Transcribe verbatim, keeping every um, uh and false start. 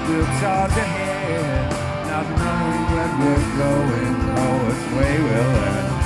We'll charge ahead, not knowing when we're going or which way we'll end.